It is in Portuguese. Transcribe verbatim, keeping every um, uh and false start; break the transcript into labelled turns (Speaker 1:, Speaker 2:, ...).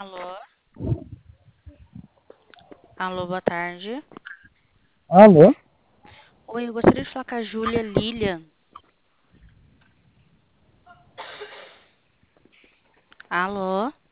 Speaker 1: Alô? Alô, boa tarde.
Speaker 2: Alô?
Speaker 1: Oi, eu gostaria de falar com a Júlia Lilian. Alô?